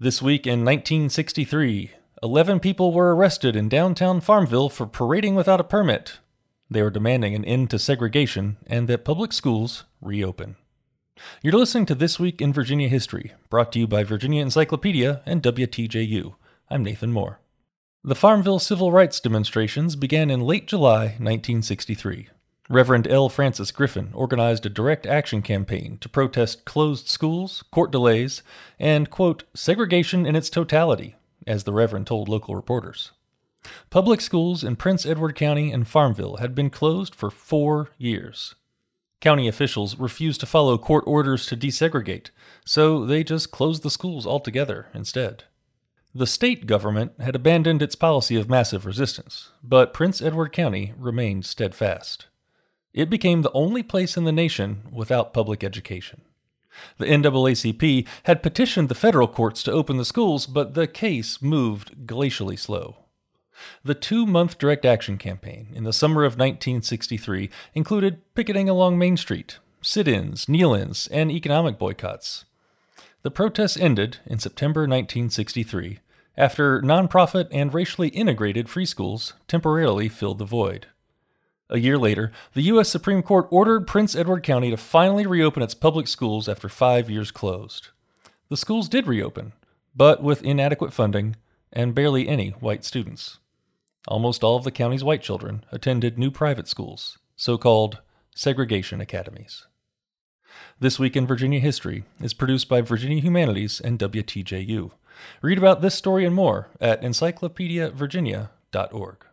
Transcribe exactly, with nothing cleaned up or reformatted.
This week in nineteen sixty-three, eleven people were arrested in downtown Farmville for parading without a permit. They were demanding an end to segregation and that public schools reopen. You're listening to This Week in Virginia History, brought to you by Virginia Encyclopedia and W T J U. I'm Nathan Moore. The Farmville civil rights demonstrations began in late July nineteen sixty-three. Reverend L. Francis Griffin organized a direct action campaign to protest closed schools, court delays, and, quote, segregation in its totality, as the Reverend told local reporters. Public schools in Prince Edward County and Farmville had been closed for four years. County officials refused to follow court orders to desegregate, so they just closed the schools altogether instead. The state government had abandoned its policy of massive resistance, but Prince Edward County remained steadfast. It became the only place in the nation without public education. The N double A C P had petitioned the federal courts to open the schools, but the case moved glacially slow. The two-month direct action campaign in the summer of nineteen sixty-three included picketing along Main Street, sit-ins, kneel-ins, and economic boycotts. The protests ended in September nineteen sixty-three, after nonprofit and racially integrated free schools temporarily filled the void. A year later, the U S Supreme Court ordered Prince Edward County to finally reopen its public schools after five years closed. The schools did reopen, but with inadequate funding and barely any white students. Almost all of the county's white children attended new private schools, so-called segregation academies. This Week in Virginia History is produced by Virginia Humanities and W T J U. Read about this story and more at encyclopedia virginia dot org.